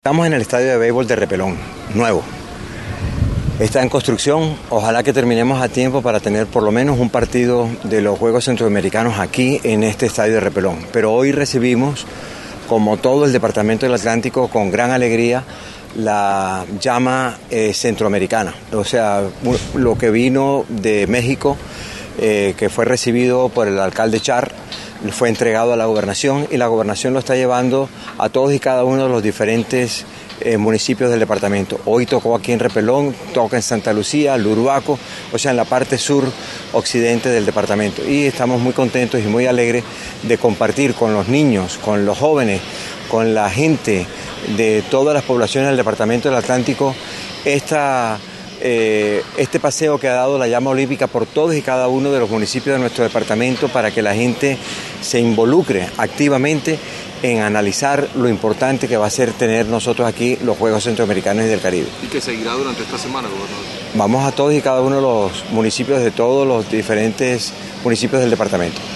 Estamos en el estadio de béisbol de Repelón, nuevo. Está en construcción, ojalá que terminemos a tiempo para tener por lo menos un partido de los Juegos Centroamericanos aquí en este estadio de Repelón. Pero hoy recibimos, como todo el Departamento del Atlántico, con gran alegría, la llama centroamericana. O sea, lo que vino de México, que fue recibido por el alcalde Char, fue entregado a la gobernación y la gobernación lo está llevando a todos y cada uno de los diferentes municipios del departamento. Hoy tocó aquí en Repelón, toca en Santa Lucía, Lurbaco, o sea, en la parte sur occidente del departamento. Y estamos muy contentos y muy alegres de compartir con los niños, con los jóvenes, con la gente de todas las poblaciones del departamento del Atlántico, este paseo que ha dado la llama olímpica por todos y cada uno de los municipios de nuestro departamento para que la gente se involucre activamente en analizar lo importante que va a ser tener nosotros aquí los Juegos Centroamericanos y del Caribe. ¿Y que seguirá durante esta semana, gobernador? Vamos a todos y cada uno de los municipios de todos los diferentes municipios del departamento.